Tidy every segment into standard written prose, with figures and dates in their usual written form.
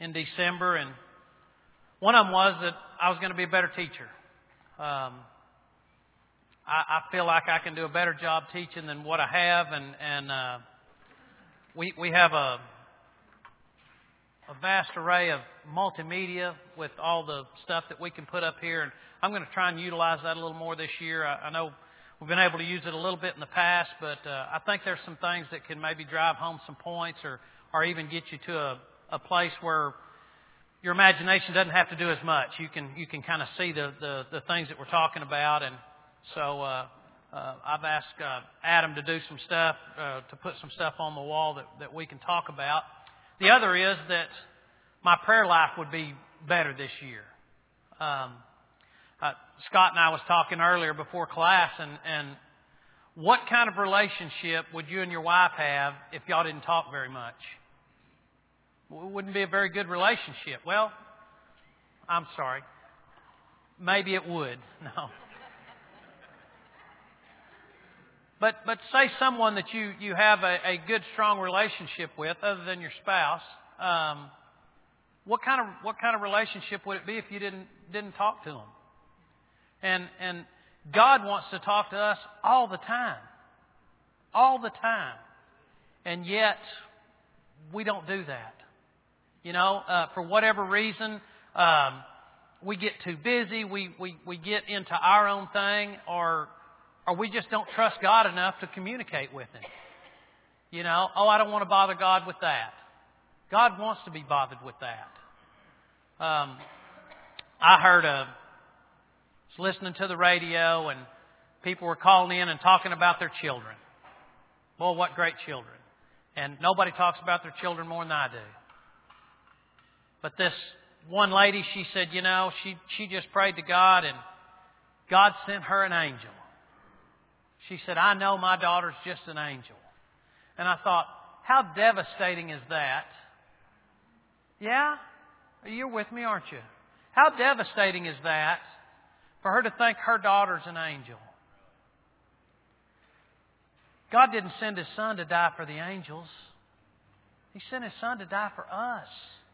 in December, and one of them was that I was going to be a better teacher. I feel like I can do a better job teaching than what I have, and we have a vast array of multimedia with all the stuff that we can put up here, and I'm going to try and utilize that a little more this year. I know we've been able to use it a little bit in the past, but I think there's some things that can maybe drive home some points or even get you to a place where your imagination doesn't have to do as much. You can kind of see the things that we're talking about, and so I've asked Adam to do some stuff, to put some stuff on the wall that we can talk about. The other is that my prayer life would be better this year. Scott and I was talking earlier before class, and what kind of relationship would you and your wife have if y'all didn't talk very much? It wouldn't be a very good relationship. Well, I'm sorry. Maybe it would. No. But say someone that you have a good, strong relationship with, other than your spouse. What kind of relationship would it be if you didn't talk to them? And God wants to talk to us all the time, and yet we don't do that. For whatever reason, we get too busy. We get into our own thing, or we just don't trust God enough to communicate with Him. I don't want to bother God with that. God wants to be bothered with that. I heard was listening to the radio, and people were calling in and talking about their children. Boy, what great children. And nobody talks about their children more than I do. But this one lady, she said, she just prayed to God, and God sent her an angel. She said, I know my daughter's just an angel. And I thought, how devastating is that? Yeah? You're with me, aren't you? How devastating is that for her to think her daughter's an angel? God didn't send His Son to die for the angels. He sent His Son to die for us.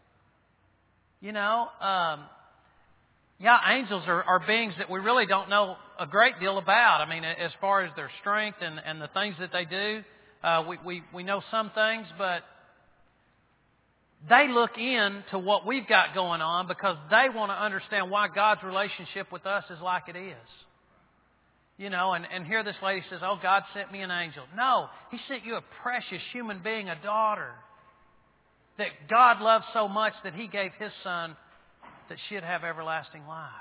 Angels are beings that we really don't know a great deal about. I mean, as far as their strength and the things that they do, we know some things, but they look into what we've got going on because they want to understand why God's relationship with us is like it is. And here this lady says, oh, God sent me an angel. No, He sent you a precious human being, a daughter, that God loved so much that He gave His Son that she'd have everlasting life.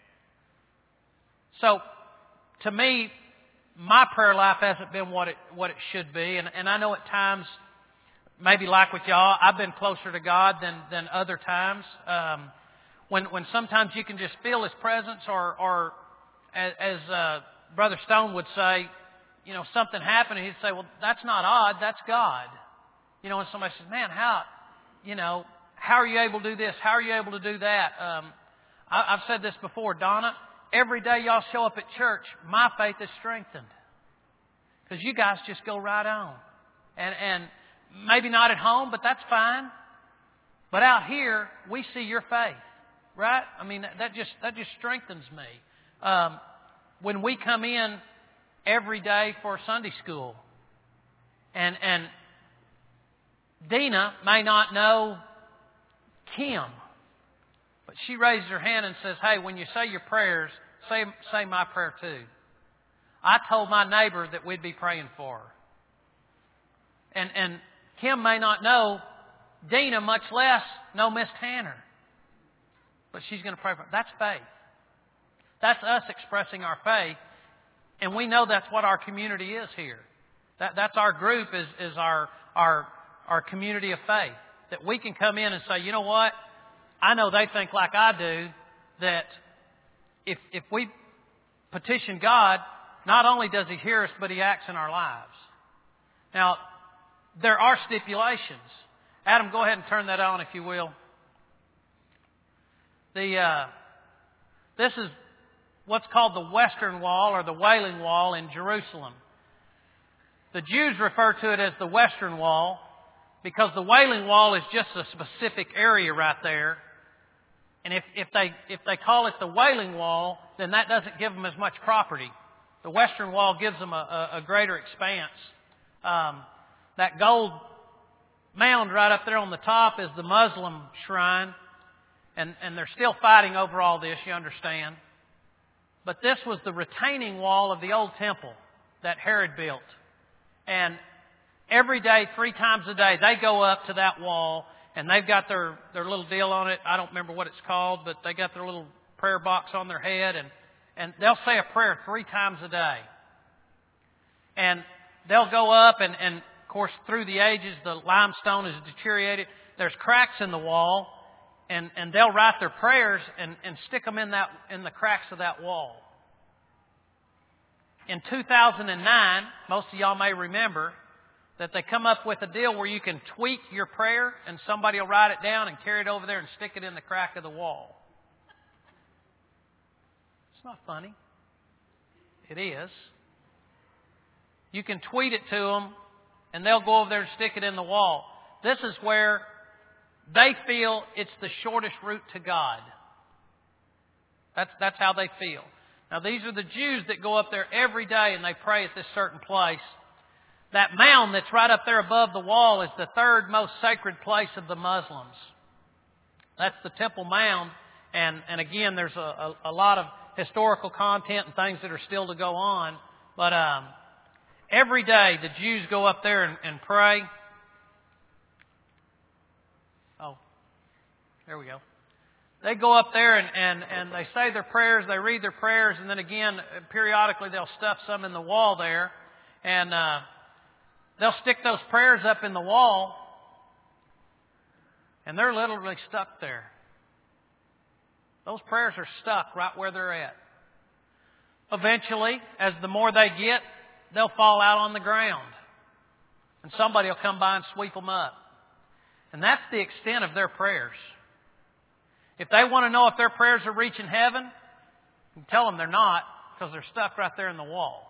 So, to me, my prayer life hasn't been what it should be. And I know at times, maybe like with y'all, I've been closer to God than other times. When sometimes you can just feel His presence, or as Brother Stone would say, something happened, and he'd say, well, that's not odd, that's God. And somebody says, man, how are you able to do this? How are you able to do that? I've said this before, Donna. Every day y'all show up at church, my faith is strengthened. Because you guys just go right on. And maybe not at home, but that's fine. But out here, we see your faith. Right? I mean, that just strengthens me. When we come in every day for Sunday school, and Dina may not know Kim, but she raises her hand and says, hey, when you say your prayers, say my prayer too. I told my neighbor that we'd be praying for her. And Kim may not know Dina, much less know Miss Tanner. But she's going to pray for her. That's faith. That's us expressing our faith. And we know that's what our community is here. That's our group, is our community of faith. That we can come in and say, you know what? I know they think like I do, that if we petition God, not only does He hear us, but He acts in our lives. Now, there are stipulations. Adam, go ahead and turn that on if you will. This is what's called the Western Wall, or the Wailing Wall in Jerusalem. The Jews refer to it as the Western Wall. because the Wailing Wall is just a specific area right there. And if they call it the Wailing Wall, then that doesn't give them as much property. The Western Wall gives them a greater expanse. That gold mound right up there on the top is the Muslim shrine. And they're still fighting over all this, you understand. But this was the retaining wall of the old temple that Herod built. And every day, 3 times a day, they go up to that wall, and they've got their little deal on it. I don't remember what it's called, but they got their little prayer box on their head, and they'll say a prayer 3 times a day. And they'll go up, and of course, through the ages, the limestone is deteriorated. There's cracks in the wall, and they'll write their prayers and stick them in the cracks of that wall. In 2009, most of y'all may remember that they come up with a deal where you can tweak your prayer and somebody will write it down and carry it over there and stick it in the crack of the wall. It's not funny. It is. You can tweet it to them and they'll go over there and stick it in the wall. This is where they feel it's the shortest route to God. That's how they feel. Now these are the Jews that go up there every day and they pray at this certain place. That mound that's right up there above the wall is the 3rd most sacred place of the Muslims. That's the Temple Mount. And again, there's a lot of historical content and things that are still to go on. But every day the Jews go up there and pray. Oh, there we go. They go up there and they say their prayers, they read their prayers, and then again, periodically they'll stuff some in the wall there. And they'll stick those prayers up in the wall, and they're literally stuck there. Those prayers are stuck right where they're at. Eventually, as the more they get, they'll fall out on the ground. And somebody will come by and sweep them up. And that's the extent of their prayers. If they want to know if their prayers are reaching heaven, you can tell them they're not, because they're stuck right there in the wall.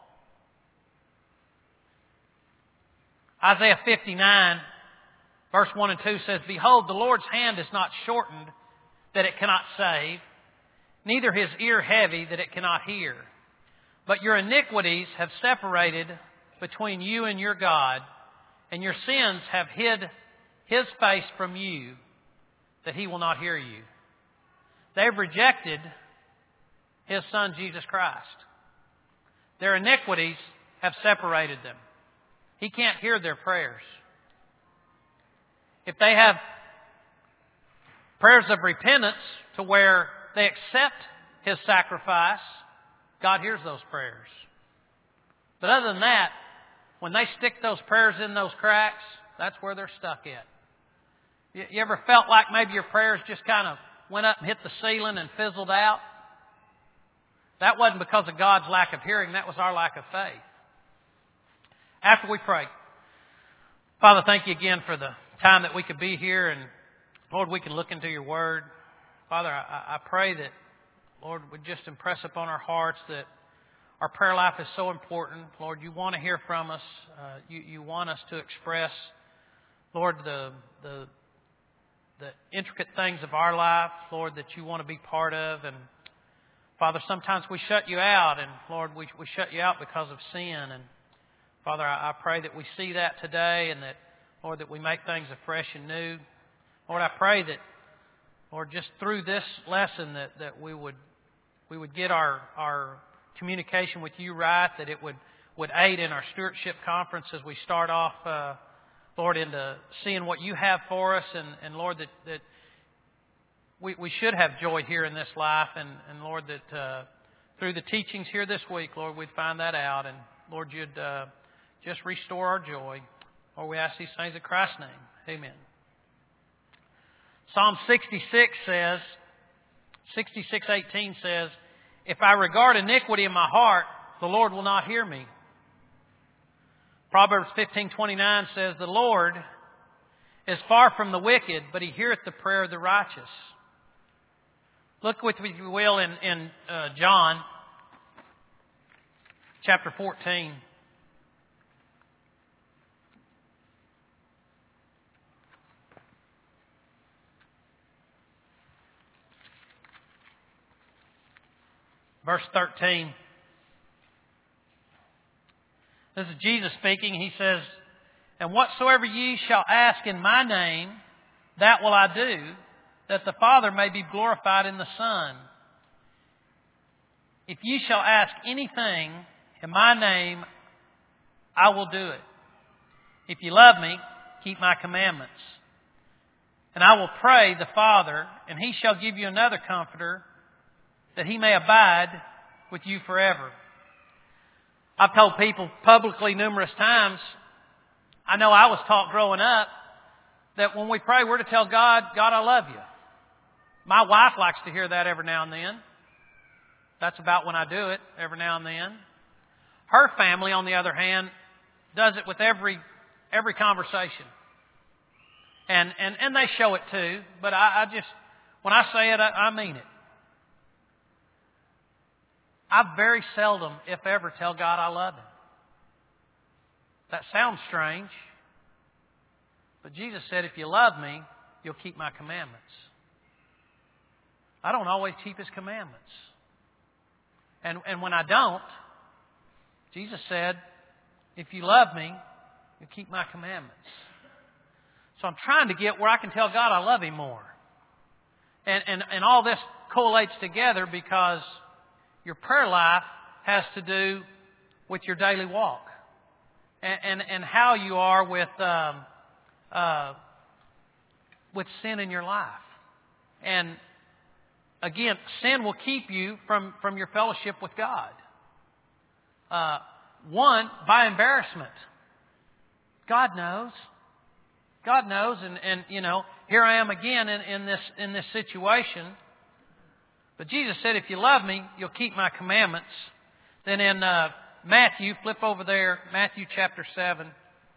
Isaiah 59, verse 1 and 2 says, "Behold, the Lord's hand is not shortened, that it cannot save, neither His ear heavy, that it cannot hear. But your iniquities have separated between you and your God, and your sins have hid His face from you, that He will not hear you. They have rejected His Son, Jesus Christ. Their iniquities have separated them. He can't hear their prayers. If they have prayers of repentance to where they accept His sacrifice, God hears those prayers. But other than that, when they stick those prayers in those cracks, that's where they're stuck at. You ever felt like maybe your prayers just kind of went up and hit the ceiling and fizzled out? That wasn't because of God's lack of hearing. That was our lack of faith. After we pray, Father, thank you again for the time that we could be here. And Lord, we can look into your word. Father, I pray that, Lord, would just impress upon our hearts that our prayer life is so important. Lord, you want to hear from us. You want us to express, Lord, the intricate things of our life, Lord, that you want to be part of. And Father, sometimes we shut you out, and Lord, we shut you out because of sin. And Father, I pray that we see that today, and that, Lord, that we make things afresh and new. Lord, I pray that, Lord, just through this lesson that we would get our communication with you right, that it would aid in our stewardship conference as we start off, Lord, into seeing what you have for us, and Lord, that we should have joy here in this life, and Lord, that through the teachings here this week, Lord, we'd find that out, and Lord, you'd just restore our joy. Lord, we ask these things in Christ's name. Amen. Psalm 66:18 says, "If I regard iniquity in my heart, the Lord will not hear me." Proverbs 15:29 says, "The Lord is far from the wicked, but He heareth the prayer of the righteous." Look with me, if you will, in John chapter 14. verse 13. This is Jesus speaking. He says, "And whatsoever ye shall ask in my name, that will I do, that the Father may be glorified in the Son. If ye shall ask anything in my name, I will do it. If ye love me, keep my commandments. And I will pray the Father, and he shall give you another Comforter, that he may abide with you forever." I've told people publicly numerous times, I know I was taught growing up, that when we pray, we're to tell God, "God, I love you." My wife likes to hear that every now and then. That's about when I do it, every now and then. Her family, on the other hand, does it with every conversation. And they show it too, but I just, when I say it, I mean it. I very seldom, if ever, tell God I love Him. That sounds strange, but Jesus said, "If you love me, you'll keep my commandments." I don't always keep His commandments. And when I don't, Jesus said, "If you love me, you'll keep my commandments." So I'm trying to get where I can tell God I love Him more. And all this collates together because your prayer life has to do with your daily walk and how you are with sin in your life. And again, sin will keep you from your fellowship with God. One, by embarrassment. God knows. God knows, and you know, here I am again in this situation. But Jesus said, "If you love me, you'll keep my commandments." Then in Matthew, flip over there, Matthew chapter 7.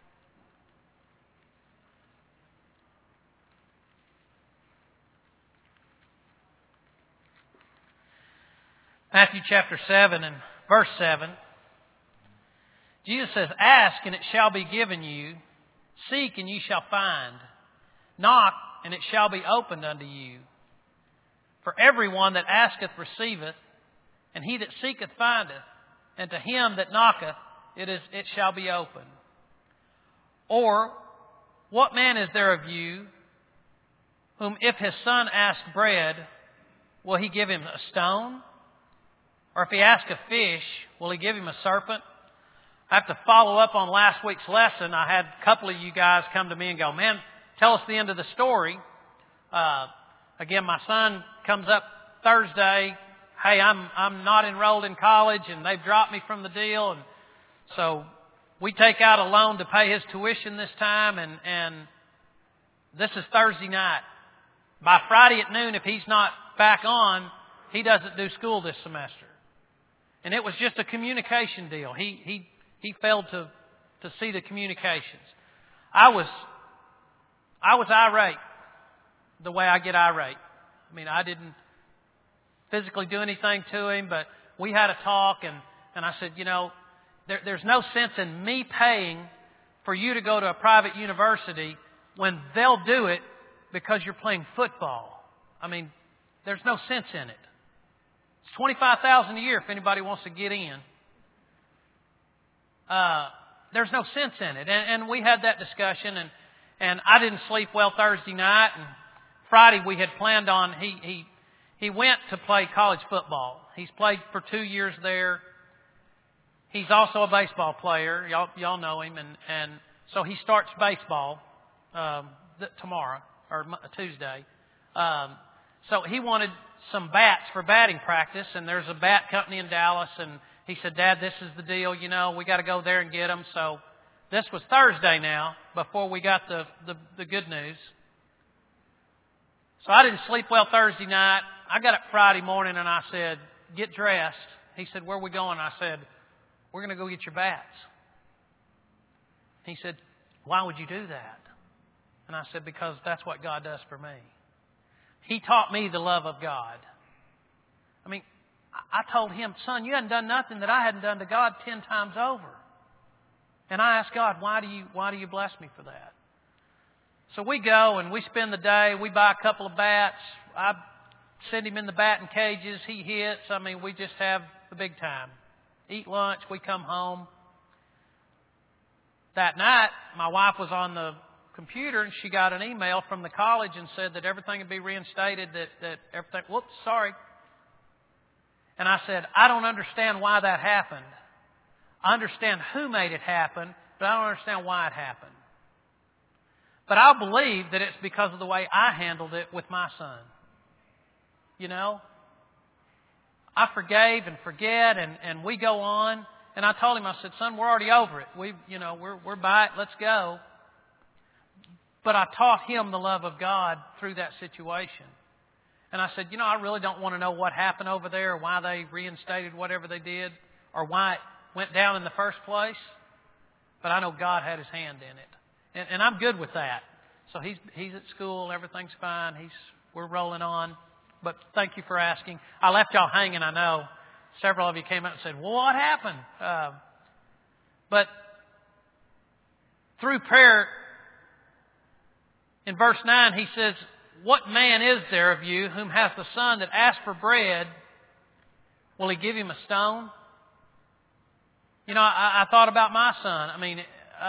Matthew chapter 7 and verse 7. Jesus says, "Ask and it shall be given you. Seek and ye shall find. Knock and it shall be opened unto you. For everyone that asketh receiveth, and he that seeketh findeth, and to him that knocketh it shall be opened. Or what man is there of you whom if his son ask bread, will he give him a stone? Or if he ask a fish, will he give him a serpent?" I have to follow up on last week's lesson. I had a couple of you guys come to me and go, "Man, tell us the end of the story." Again, my son comes up Thursday. "Hey, I'm not enrolled in college and they've dropped me from the deal." And so we take out a loan to pay his tuition this time. And this is Thursday night. By Friday at noon, if he's not back on, he doesn't do school this semester. And it was just a communication deal. He failed to see the communications. I was irate the way I get irate. I mean, I didn't physically do anything to him, but we had a talk, and I said, "You know, there's no sense in me paying for you to go to a private university when they'll do it because you're playing football. I mean, there's no sense in it. It's $25,000 a year if anybody wants to get in. There's no sense in it." And we had that discussion, and I didn't sleep well Thursday night. And Friday we had planned on, he went to play college football. He's played for 2 years there. He's also a baseball player. Y'all know him. And so he starts baseball tomorrow or Tuesday. So he wanted some bats for batting practice, and there's a bat company in Dallas, and he said, "Dad, this is the deal, you know, we got to go there and get them." So this was Thursday now, before we got the good news. So I didn't sleep well Thursday night. I got up Friday morning and I said, "Get dressed." He said, "Where are we going?" I said, "We're going to go get your bats." He said, "Why would you do that?" And I said, "Because that's what God does for me." He taught me the love of God. I mean, I told him, "Son, you hadn't done nothing that I hadn't done to God 10 times over." And I asked God, why do you bless me for that? So we go and we spend the day. We buy a couple of bats. send him in the batting cages. He hits. I mean, we just have the big time. Eat lunch. We come home. That night, my wife was on the computer and she got an email from the college and said that everything would be reinstated, that everything, whoops, sorry. And I said, I don't understand why that happened. I understand who made it happen, but I don't understand why it happened. But I believe that it's because of the way I handled it with my son. You know? I forgave and forget and we go on. And I told him, I said, son, we're already over it. We're by it. Let's go. But I taught him the love of God through that situation. And I said, I really don't want to know what happened over there, or why they reinstated whatever they did, or why it went down in the first place. But I know God had His hand in it. And I'm good with that. So he's at school. Everything's fine. We're rolling on. But thank you for asking. I left y'all hanging, I know. Several of you came up and said, well, what happened? But through prayer, in verse 9, he says, what man is there of you whom hath the son that asks for bread, will he give him a stone? I thought about my son. I mean,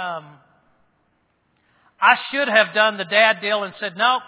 I should have done the dad deal and said, nope,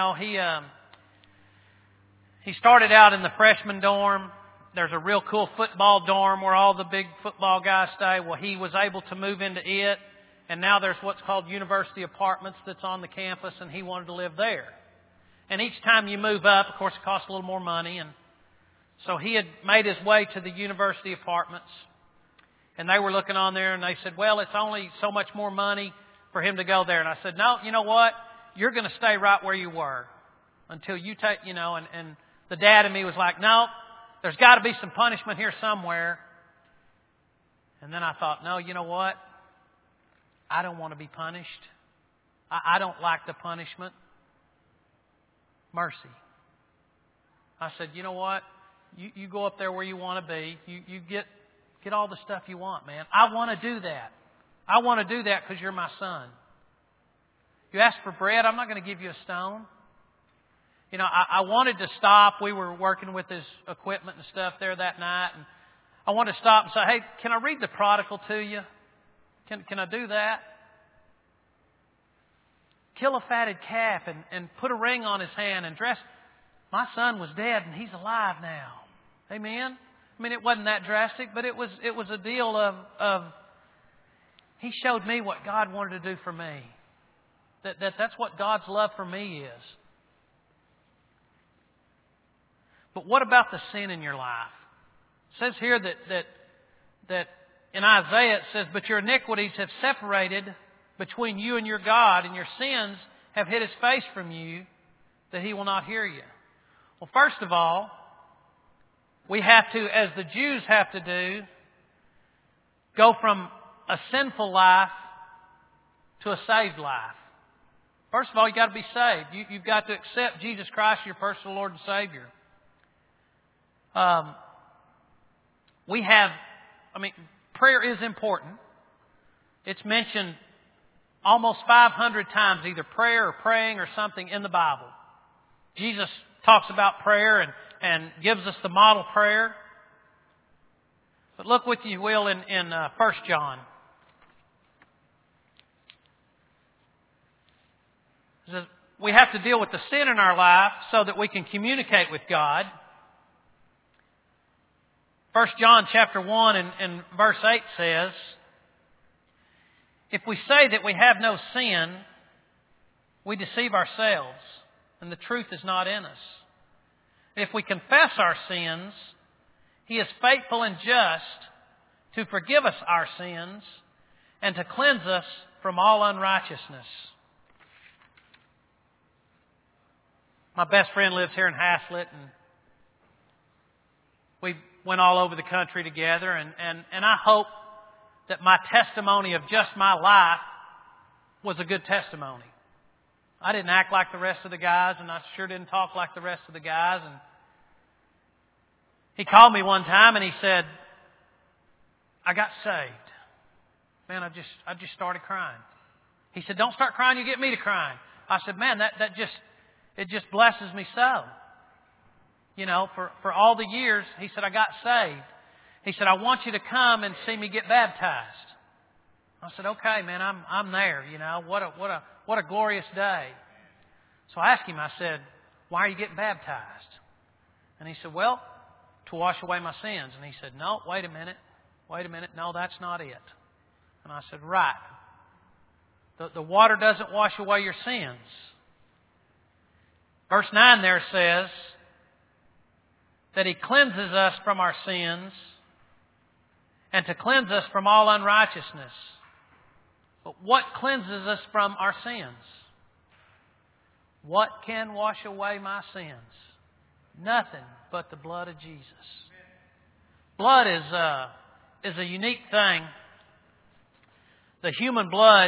he started out in the freshman dorm. There's a real cool football dorm where all the big football guys stay. Well, he was able to move into it. And now there's what's called university apartments that's on the campus, and he wanted to live there. And each time you move up, of course, it costs a little more money. And so he had made his way to the university apartments. And they were looking on there, and they said, well, it's only so much more money for him to go there. And I said, no, you know what? You're going to stay right where you were until you take, and the dad in me was like, no, there's got to be some punishment here somewhere. And then I thought, no, you know what? I don't want to be punished. I don't like the punishment. Mercy. I said, you know what? You go up there where you want to be. You get all the stuff you want, man. I want to do that. I want to do that because you're my son. You ask for bread, I'm not going to give you a stone. I wanted to stop. We were working with his equipment and stuff there that night. And I wanted to stop and say, hey, can I read the prodigal to you? Can I do that? Kill a fatted calf and put a ring on his hand and dress. My son was dead and he's alive now. Amen? I mean, it wasn't that drastic, but it was a deal of he showed me what God wanted to do for me. That's what God's love for me is. But what about the sin in your life? It says here that in Isaiah it says, but your iniquities have separated between you and your God, and your sins have hid His face from you, that He will not hear you. Well, first of all, we have to, as the Jews have to do, go from a sinful life to a saved life. First of all, you've got to be saved. You've got to accept Jesus Christ, your personal Lord and Savior. Prayer is important. It's mentioned almost 500 times, either prayer or praying or something in the Bible. Jesus talks about prayer and gives us the model prayer. But look with you will in 1 John. It says we have to deal with the sin in our life so that we can communicate with God. 1 John chapter 1 and verse 8 says, if we say that we have no sin, we deceive ourselves, and the truth is not in us. If we confess our sins, He is faithful and just to forgive us our sins and to cleanse us from all unrighteousness. My best friend lives here in Haslett, and we went all over the country together, and I hope that my testimony of just my life was a good testimony. I didn't act like the rest of the guys, and I sure didn't talk like the rest of the guys. And he called me one time and he said, I got saved. Man, I just started crying. He said, don't start crying, you get me to crying. I said, man, it just blesses me so. for all the years, he said, I got saved. He said, I want you to come and see me get baptized. I said, okay, man, I'm there. What a glorious day. So I asked him, I said, why are you getting baptized? And he said, well, to wash away my sins. And he said, no, wait a minute. No, that's not it. And I said, right. The water doesn't wash away your sins. Verse 9 there says that He cleanses us from our sins and to cleanse us from all unrighteousness. But what cleanses us from our sins? What can wash away my sins? Nothing but the blood of Jesus. Blood is a unique thing. The human blood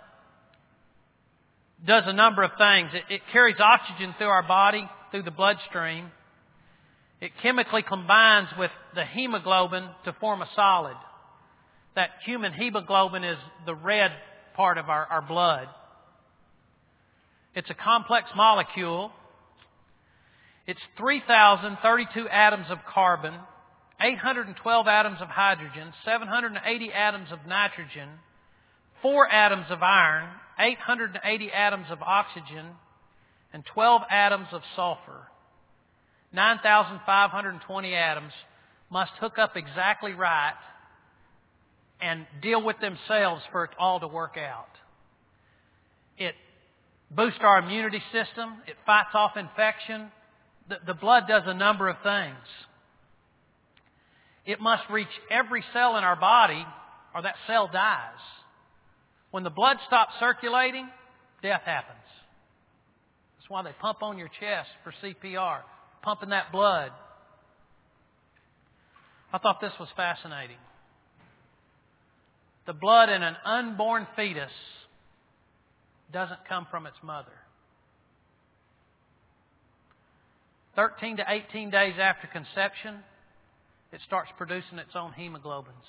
does a number of things. It carries oxygen through our body, through the bloodstream. It chemically combines with the hemoglobin to form a solid. That human hemoglobin is the red part of our blood. It's a complex molecule. It's 3,032 atoms of carbon, 812 atoms of hydrogen, 780 atoms of nitrogen, 4 atoms of iron, 880 atoms of oxygen, and 12 atoms of sulfur. 9,520 atoms must hook up exactly right and deal with themselves for it all to work out. It boosts our immunity system. It fights off infection. The blood does a number of things. It must reach every cell in our body or that cell dies. When the blood stops circulating, death happens. That's why they pump on your chest for CPR, pumping that blood. I thought this was fascinating. The blood in an unborn fetus doesn't come from its mother. 13 to 18 days after conception, it starts producing its own hemoglobins.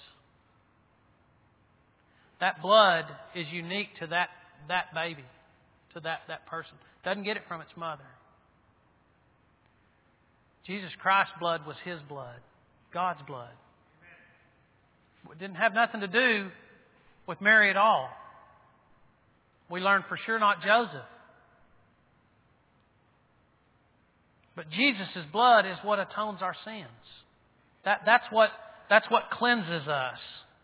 That blood is unique to that baby, to that person. Doesn't get it from its mother. Jesus Christ's blood was His blood, God's blood. It didn't have nothing to do with Mary at all. We learn for sure not Joseph. But Jesus' blood is what atones our sins. That's what cleanses us.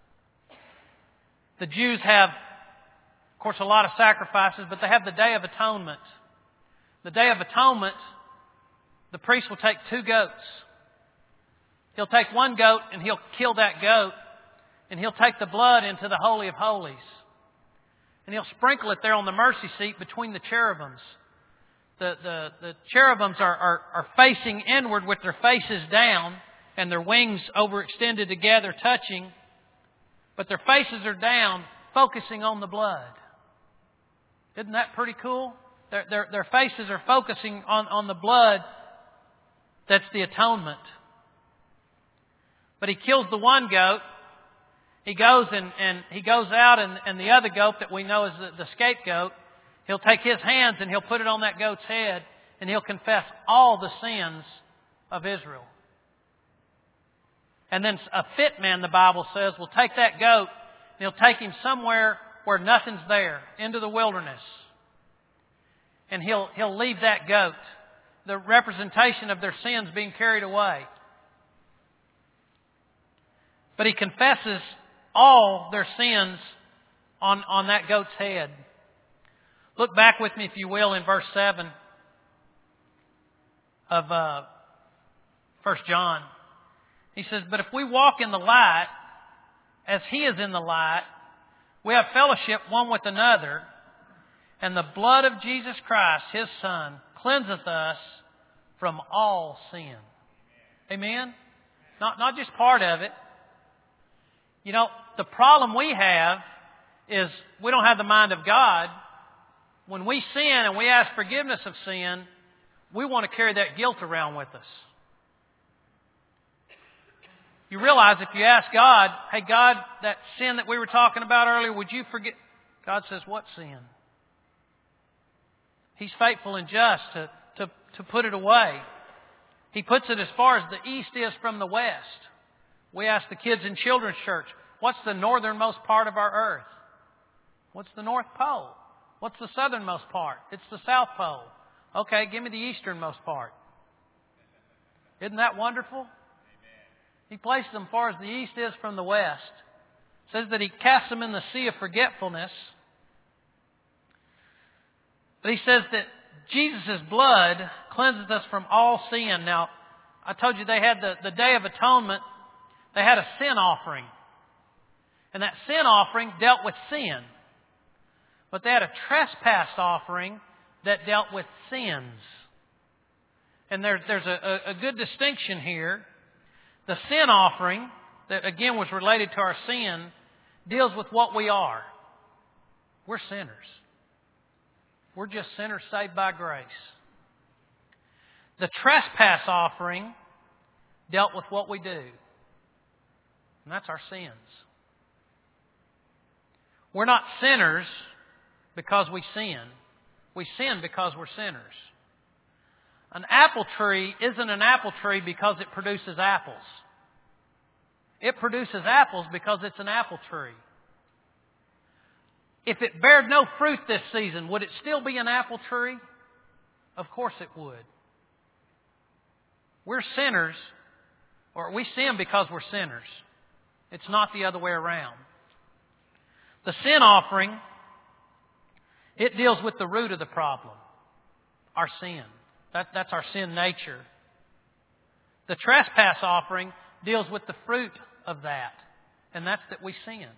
The Jews have, of course, a lot of sacrifices, but they have the Day of Atonement. The Day of Atonement, the priest will take 2 goats. He'll take one goat and he'll kill that goat, and he'll take the blood into the Holy of Holies. And he'll sprinkle it there on the mercy seat between the cherubims. The cherubims are facing inward with their faces down and their wings overextended together, touching. But their faces are down, focusing on the blood. Isn't that pretty cool? Their faces are focusing on the blood that's the atonement. But he kills the one goat. He goes and he goes out and the other goat that we know is the scapegoat, he'll take his hands and he'll put it on that goat's head and he'll confess all the sins of Israel. And then a fit man, the Bible says, will take that goat and he'll take him somewhere where nothing's there, into the wilderness. And he'll leave that goat, the representation of their sins being carried away. But he confesses all their sins on that goat's head. Look back with me, if you will, in verse 7 of 1 John. He says, but if we walk in the light, as He is in the light, we have fellowship one with another, and the blood of Jesus Christ, His Son, cleanseth us from all sin. Amen? Not just part of it. You know, the problem we have is we don't have the mind of God. When we sin and we ask forgiveness of sin, we want to carry that guilt around with us. You realize if you ask God, hey God, that sin that we were talking about earlier, would you forget? God says, what sin? He's faithful and just to put it away. He puts it as far as the east is from the west. We ask the kids in children's church, what's the northernmost part of our earth? What's the North Pole? What's the southernmost part? It's the South Pole. Okay, give me the easternmost part. Isn't that wonderful? Amen. He placed them as far as the east is from the west. It says that He casts them in the sea of forgetfulness. But He says that Jesus' blood cleanses us from all sin. Now, I told you they had the Day of Atonement. They had a sin offering. And that sin offering dealt with sin. But they had a trespass offering that dealt with sins. And there's a good distinction here. The sin offering, that again was related to our sin, deals with what we are. We're sinners. We're just sinners saved by grace. The trespass offering dealt with what we do. And that's our sins. We're not sinners because we sin. We sin because we're sinners. An apple tree isn't an apple tree because it produces apples. It produces apples because it's an apple tree. If it bared no fruit this season, would it still be an apple tree? Of course it would. We're sinners, or we sin because we're sinners. It's not the other way around. The sin offering, it deals with the root of the problem, our sin. That's our sin nature. The trespass offering deals with the fruit of that, and that's that we sin.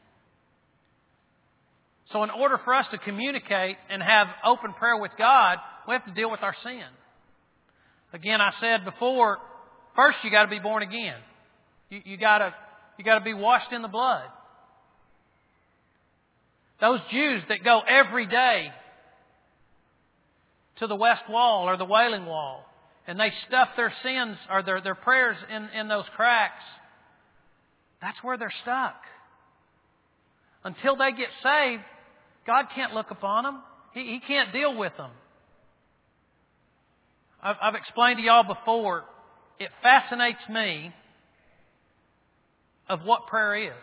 So in order for us to communicate and have open prayer with God, we have to deal with our sin. Again, I said before, first you got to be born again. You got to be washed in the blood. Those Jews that go every day to the West Wall or the Wailing Wall, and they stuff their sins or their prayers in those cracks, that's where they're stuck. Until they get saved, God can't look upon them. He can't deal with them. I've explained to y'all before, it fascinates me of what prayer is.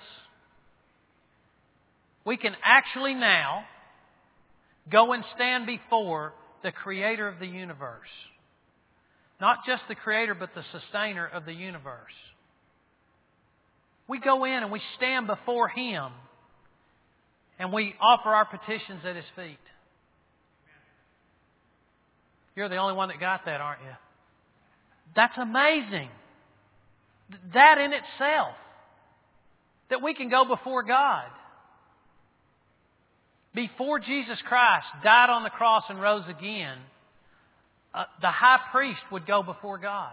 We can actually now go and stand before the Creator of the universe. Not just the Creator, but the Sustainer of the universe. We go in and we stand before Him and we offer our petitions at His feet. You're the only one that got that, aren't you? That's amazing. That in itself. That we can go before God. Before Jesus Christ died on the cross and rose again, the high priest would go before God.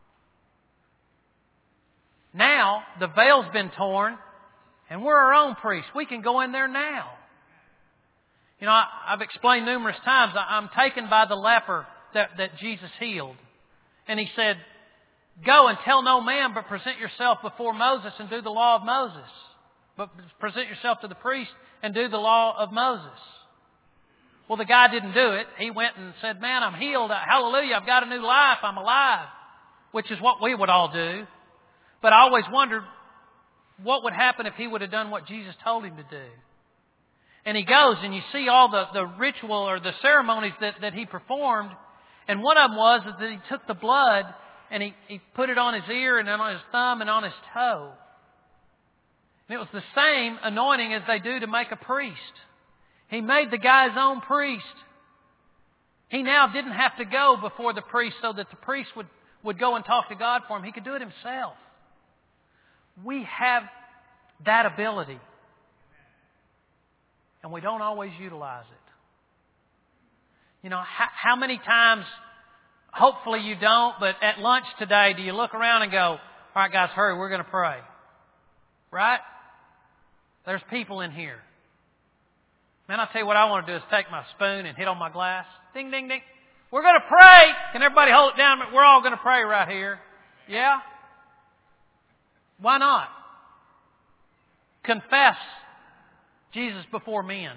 Now, the veil's been torn, and we're our own priest. We can go in there now. You know, I've explained numerous times, I'm taken by the leper that Jesus healed. And He said, go and tell no man, but present yourself before Moses and do the law of Moses. But present yourself to the priest and do the law of Moses. Well, the guy didn't do it. He went and said, man, I'm healed. Hallelujah, I've got a new life. I'm alive. Which is what we would all do. But I always wondered what would happen if he would have done what Jesus told him to do. And he goes and you see all the ritual or the ceremonies that he performed. And one of them was that he took the blood and he put it on his ear and on his thumb and on his toe. And it was the same anointing as they do to make a priest. He made the guy his own priest. He now didn't have to go before the priest so that the priest would go and talk to God for him. He could do it himself. We have that ability. And we don't always utilize it. You know, how many times, hopefully you don't, but at lunch today, do you look around and go, all right guys, hurry, we're going to pray. Right? There's people in here. Man, I'll tell you what I want to do is take my spoon and hit on my glass. Ding, ding, ding. We're going to pray. Can everybody hold it down? We're all going to pray right here. Yeah? Why not? Confess Jesus before men.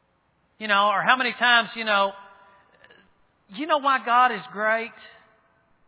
You know, or how many times, you know why God is great?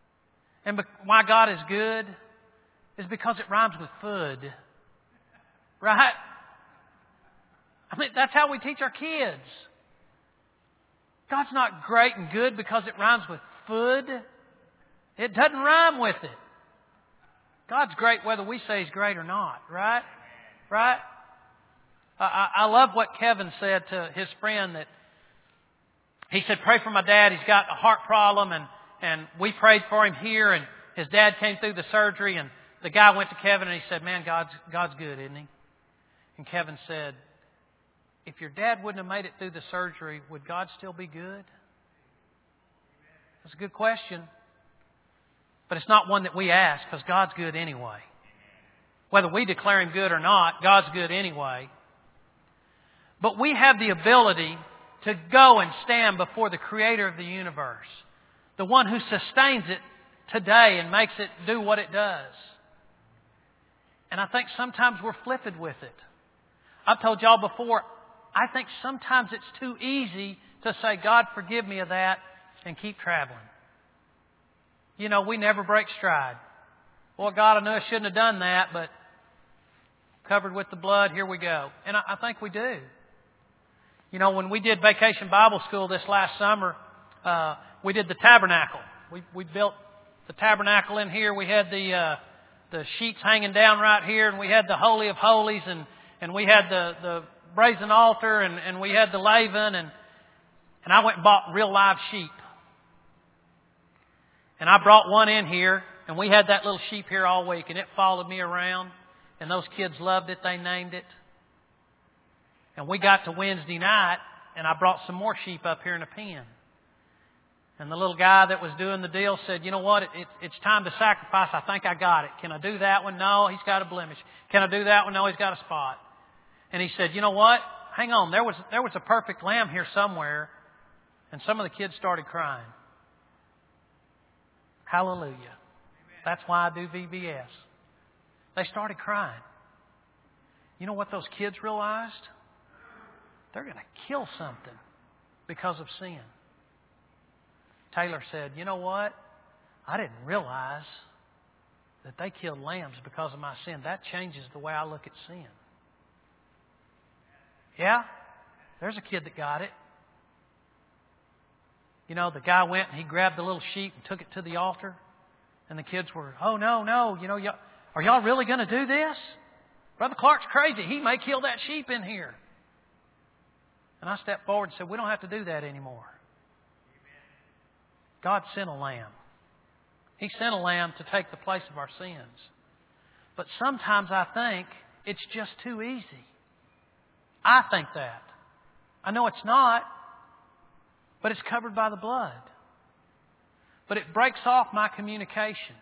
And why God is good is because it rhymes with food. Right? I mean, that's how we teach our kids. God's not great and good because it rhymes with food. It doesn't rhyme with it. God's great whether we say He's great or not. Right? Right? I love what Kevin said to his friend, that he said, pray for my dad. He's got a heart problem, and we prayed for him here, and his dad came through the surgery, and the guy went to Kevin and he said, man, God's good, isn't He? And Kevin said, if your dad wouldn't have made it through the surgery, would God still be good? That's a good question. But it's not one that we ask, because God's good anyway. Whether we declare Him good or not, God's good anyway. But we have the ability to go and stand before the Creator of the universe, the one who sustains it today and makes it do what it does. And I think sometimes we're flippant with it. I've told y'all before, I think sometimes it's too easy to say, God, forgive me of that, and keep traveling. You know, we never break stride. Well, God, I know I shouldn't have done that, but covered with the blood, here we go. And I think we do. You know, when we did Vacation Bible School this last summer, we did the tabernacle. We built the tabernacle in here. We had the sheets hanging down right here, and we had the Holy of Holies, and we had the brazen altar, and we had the laven, and I went and bought real live sheep. And I brought one in here, and we had that little sheep here all week, and it followed me around, and those kids loved it. They named it. And we got to Wednesday night, and I brought some more sheep up here in a pen. And the little guy that was doing the deal said, you know what, it's time to sacrifice. I think I got it. Can I do that one? No, he's got a blemish. Can I do that one? No, he's got a spot. And he said, you know what, hang on, there was a perfect lamb here somewhere. And some of the kids started crying. Hallelujah. That's why I do VBS. They started crying. You know what those kids realized? They're going to kill something because of sin. Taylor said, you know what? I didn't realize that they killed lambs because of my sin. That changes the way I look at sin. Yeah, there's a kid that got it. You know, the guy went and he grabbed the little sheep and took it to the altar. And the kids were, oh, no. You know, are y'all really going to do this? Brother Clark's crazy. He may kill that sheep in here. And I stepped forward and said, we don't have to do that anymore. God sent a lamb. He sent a lamb to take the place of our sins. But sometimes I think it's just too easy. I think that. I know it's not, but it's covered by the blood. But it breaks off my communication.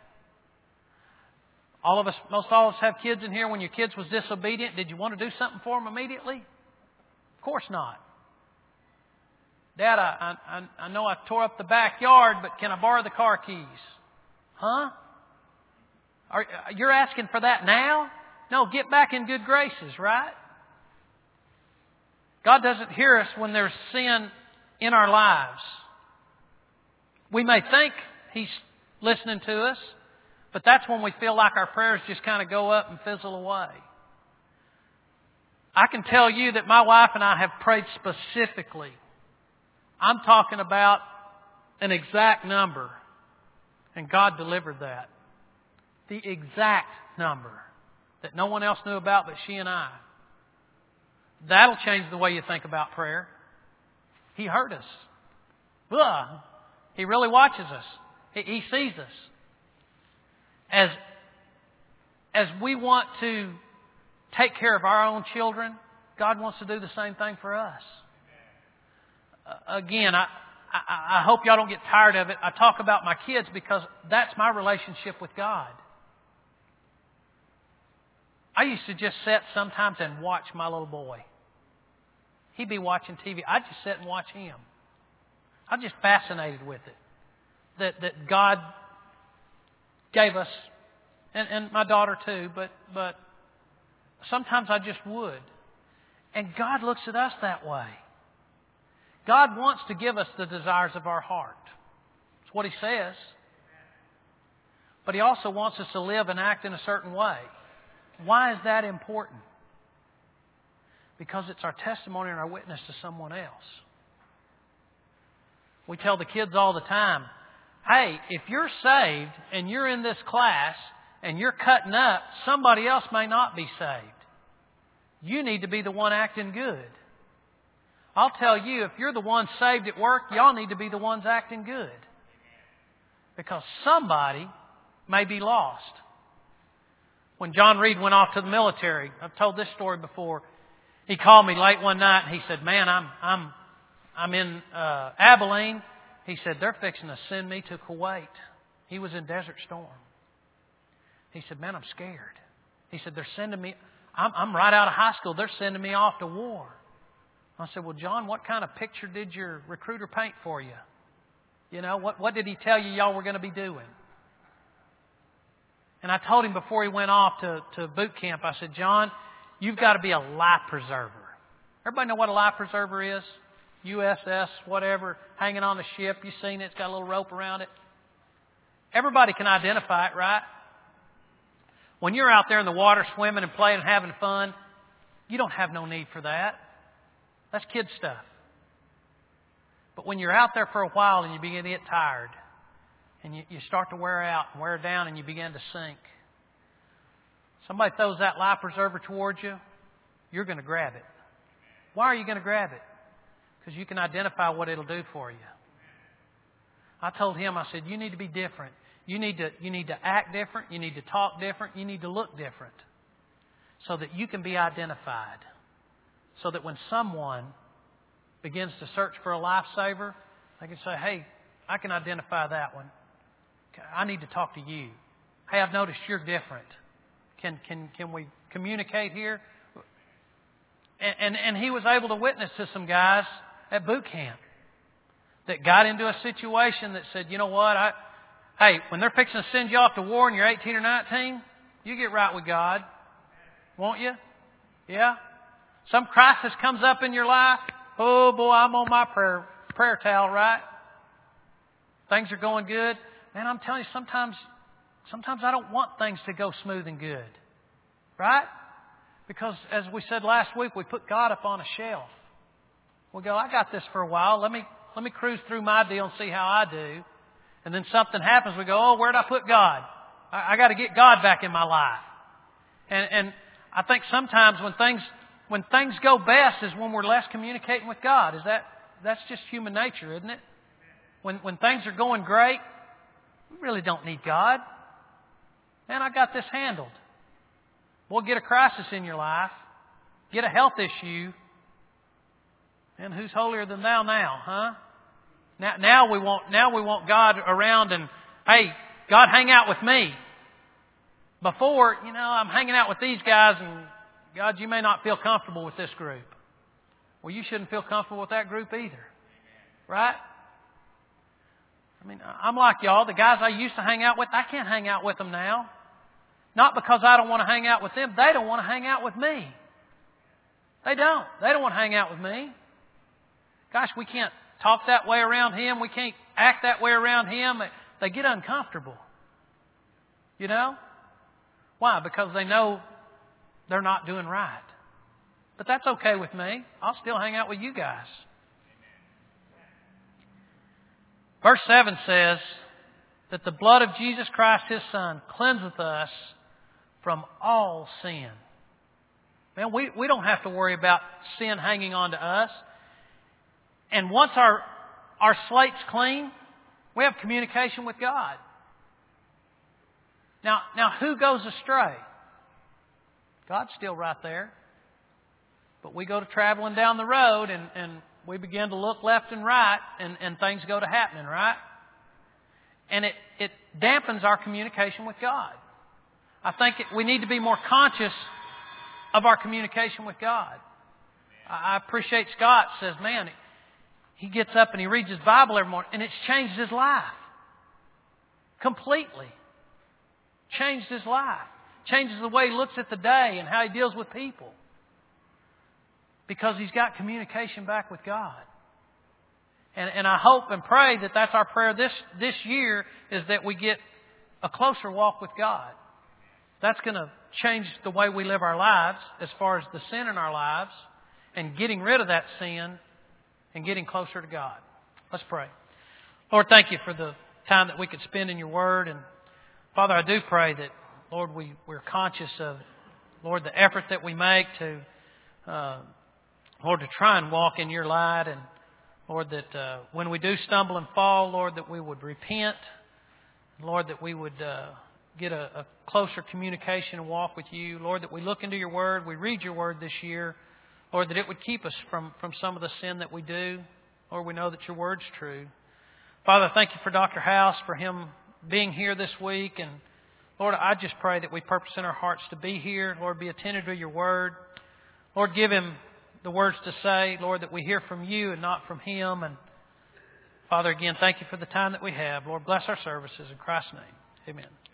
Most all of us have kids in here. When your kids was disobedient, did you want to do something for them immediately? Of course not. Dad, I know I tore up the backyard, but can I borrow the car keys? Huh? You're asking for that now? No, get back in good graces, right? God doesn't hear us when there's sin in our lives. We may think He's listening to us, but that's when we feel like our prayers just kind of go up and fizzle away. I can tell you that my wife and I have prayed specifically. I'm talking about an exact number, and God delivered that. The exact number that no one else knew about but she and I. That'll change the way you think about prayer. He heard us. Ugh. He really watches us. He sees us. As we want to take care of our own children, God wants to do the same thing for us. Again, I hope y'all don't get tired of it. I talk about my kids because that's my relationship with God. I used to just sit sometimes and watch my little boy. He'd be watching TV. I'd just sit and watch him. I'm just fascinated with it. That God gave us, and my daughter too, but sometimes I just would. And God looks at us that way. God wants to give us the desires of our heart. That's what He says. but He also wants us to live and act in a certain way. Why is that important? Because it's our testimony and our witness to someone else. We tell the kids all the time, hey, if you're saved and you're in this class and you're cutting up, somebody else may not be saved. You need to be the one acting good. I'll tell you, if you're the one saved at work, y'all need to be the ones acting good. Because somebody may be lost. When John Reed went off to the military, I've told this story before, he called me late one night and he said, man, I'm in Abilene. He said, they're fixing to send me to Kuwait. He was in Desert Storm. He said, man, I'm scared. He said, they're sending me, I'm right out of high school. They're sending me off to war. I said, well, John, what kind of picture did your recruiter paint for you? You know, what did he tell you y'all were going to be doing? And I told him before he went off to boot camp, I said, John, you've got to be a life preserver. Everybody know what a life preserver is? USS, whatever, hanging on the ship. You've seen it. It's got a little rope around it. Everybody can identify it, right? When you're out there in the water swimming and playing and having fun, you don't have no need for that. That's kid stuff. But when you're out there for a while and you begin to get tired and you start to wear out and wear down and you begin to sink, somebody throws that life preserver towards you, you're going to grab it. Why are you going to grab it? Because you can identify what it'll do for you. I told him, I said, you need to be different. You need to act different. You need to talk different. You need to look different so that you can be identified. So that when someone begins to search for a lifesaver, they can say, hey, I can identify that one. I need to talk to you. Hey, I've noticed you're different. Can we communicate here? And he was able to witness to some guys at boot camp that got into a situation that said, you know what, hey, when they're fixing to send you off to war and you're 18 or 19, you get right with God. Won't you? Yeah? Some crisis comes up in your life. Oh boy, I'm on my prayer towel, right? Things are going good. Man, I'm telling you, sometimes I don't want things to go smooth and good. Right? Because as we said last week, we put God up on a shelf. We go, I got this for a while. Let me cruise through my deal and see how I do. And then something happens. We go, oh, where'd I put God? I got to get God back in my life. And I think sometimes when things go best is when we're less communicating with God. That's just human nature, isn't it? When things are going great, we really don't need God. Man, I got this handled. Well, get a crisis in your life, get a health issue, and who's holier than thou now, huh? Now we want God around and, hey, God, hang out with me. Before, I'm hanging out with these guys and God, you may not feel comfortable with this group. Well, you shouldn't feel comfortable with that group either. Right? I mean, I'm like y'all. The guys I used to hang out with, I can't hang out with them now. Not because I don't want to hang out with them. They don't want to hang out with me. They don't. They don't want to hang out with me. Gosh, we can't talk that way around him. We can't act that way around him. They get uncomfortable. You know? Why? Because they know they're not doing right. But that's okay with me. I'll still hang out with you guys. Verse 7 says that the blood of Jesus Christ, His Son, cleanseth us from all sin. Man, we don't have to worry about sin hanging on to us. And once our slate's clean, we have communication with God. Now who goes astray? God's still right there. But we go to traveling down the road and we begin to look left and right and things go to happening, right? And it dampens our communication with God. I think we need to be more conscious of our communication with God. I appreciate Scott says, man, he gets up and he reads his Bible every morning and it's changed his life. Completely. Changed his life. Changes the way he looks at the day and how he deals with people. Because he's got communication back with God. And I hope and pray that that's our prayer this year, is that we get a closer walk with God. That's going to change the way we live our lives as far as the sin in our lives and getting rid of that sin and getting closer to God. Let's pray. Lord, thank you for the time that we could spend in your Word. And Father, I do pray that, Lord, we're conscious of, Lord, the effort that we make to, Lord, to try and walk in your light. And Lord, that when we do stumble and fall, Lord, that we would repent. Lord, that we would get a closer communication and walk with you. Lord, that we look into your Word, we read your Word this year. Lord, that it would keep us from some of the sin that we do. Lord, we know that your Word's true. Father, thank you for Dr. House, for him being here this week. And Lord, I just pray that we purpose in our hearts to be here. Lord, be attentive to your Word. Lord, give him the words to say. Lord, that we hear from you and not from him. And Father, again, thank you for the time that we have. Lord, bless our services in Christ's name. Amen.